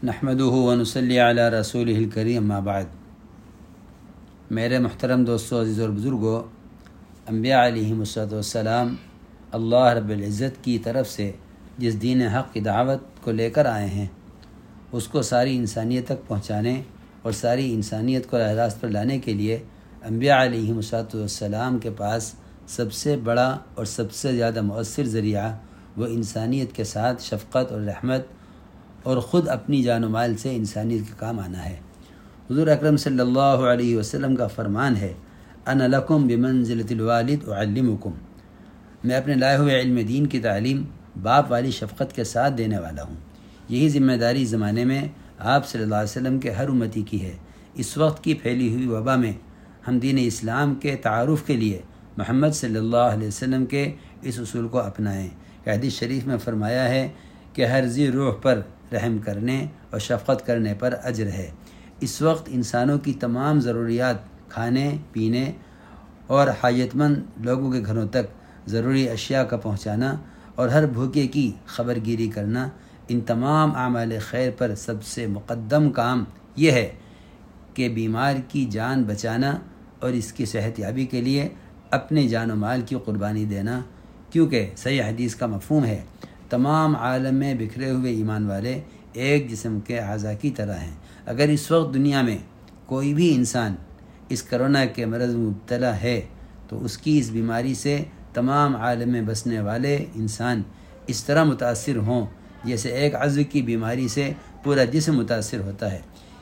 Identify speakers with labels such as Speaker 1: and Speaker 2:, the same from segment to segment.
Speaker 1: نحمدہ ونصلی علی رسولہ الکریم اما بعد۔ میرے محترم دوستو، عزیز اور بزرگو، انبیاء علیہم السلام اللہ رب العزت کی طرف سے جس دین حق کی دعوت کو لے کر آئے ہیں، اس کو ساری انسانیت تک پہنچانے اور ساری انسانیت کو راہ راست پر لانے کے لیے انبیاء علیہم السلام کے پاس سب سے بڑا اور سب سے زیادہ مؤثر ذریعہ وہ انسانیت کے ساتھ شفقت اور رحمت اور خود اپنی جان و مال سے انسانیت کے کام آنا ہے۔ حضور اکرم صلی اللہ علیہ وسلم کا فرمان ہے، انا لکم بمنزلۃ الوالد اعلمکم، میں اپنے لائے ہوئے علم دین کی تعلیم باپ والی شفقت کے ساتھ دینے والا ہوں۔ یہی ذمہ داری زمانے میں آپ صلی اللہ علیہ وسلم کے ہر امتی کی ہے۔ اس وقت کی پھیلی ہوئی وبا میں ہم دین اسلام کے تعارف کے لیے محمد صلی اللہ علیہ وسلم کے اس اصول کو اپنائیں۔ حدیث شریف میں فرمایا ہے کہ ہر ذی روح پر رحم کرنے اور شفقت کرنے پر اجر ہے۔ اس وقت انسانوں کی تمام ضروریات کھانے پینے اور حاجت مند لوگوں کے گھروں تک ضروری اشیاء کا پہنچانا اور ہر بھوکے کی خبرگیری کرنا، ان تمام اعمال خیر پر سب سے مقدم کام یہ ہے کہ بیمار کی جان بچانا اور اس کی صحت یابی کے لیے اپنے جان و مال کی قربانی دینا، کیونکہ صحیح حدیث کا مفہوم ہے، تمام عالم میں بکھرے ہوئے ایمان والے ایک جسم کے اعضاء کی طرح ہیں۔ اگر اس وقت دنیا میں کوئی بھی انسان اس کرونا کے مرض میں مبتلا ہے تو اس کی اس بیماری سے تمام عالم میں بسنے والے انسان اس طرح متاثر ہوں جیسے ایک عضو کی بیماری سے پورا جسم متاثر ہوتا ہے۔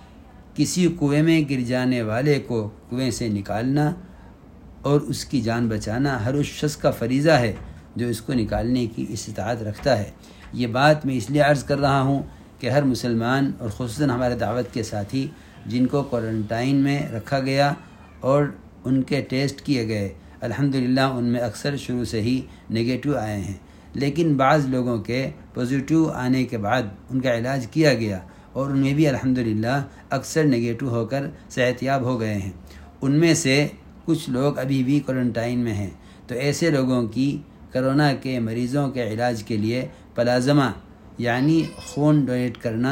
Speaker 1: کسی کنویں میں گر جانے والے کو کنویں سے نکالنا اور اس کی جان بچانا ہر اس شخص کا فریضہ ہے جو اس کو نکالنے کی استطاعت رکھتا ہے۔ یہ بات میں اس لیے عرض کر رہا ہوں کہ ہر مسلمان اور خصوصاً ہمارے دعوت کے ساتھی جن کو کوارنٹائن میں رکھا گیا اور ان کے ٹیسٹ کیے گئے، الحمدللہ ان میں اکثر شروع سے ہی نگیٹو آئے ہیں، لیکن بعض لوگوں کے پازیٹیو آنے کے بعد ان کا علاج کیا گیا اور ان میں بھی الحمدللہ اکثر نگیٹو ہو کر صحت یاب ہو گئے ہیں۔ ان میں سے کچھ لوگ ابھی بھی کوارنٹائن میں ہیں، تو ایسے لوگوں کی کرونا کے مریضوں کے علاج کے لیے پلازمہ یعنی خون ڈونیٹ کرنا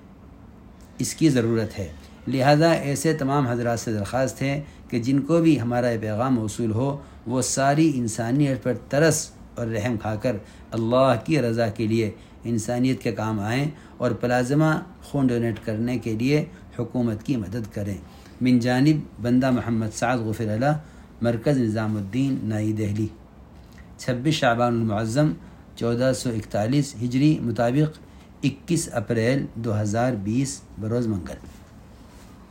Speaker 1: اس کی ضرورت ہے۔ لہذا ایسے تمام حضرات سے درخواست ہے کہ جن کو بھی ہمارا یہ پیغام موصول ہو وہ ساری انسانیت پر ترس اور رحم کھا کر اللہ کی رضا کے لیے انسانیت کے کام آئیں اور پلازمہ خون ڈونیٹ کرنے کے لیے حکومت کی مدد کریں۔ من جانب بندہ محمد سعد غفر اللہ، مرکز نظام الدین، نئی دہلی، 26 شعبان المعظم 1441 ہجری مطابق 21 اپریل 2020 بروز منگل۔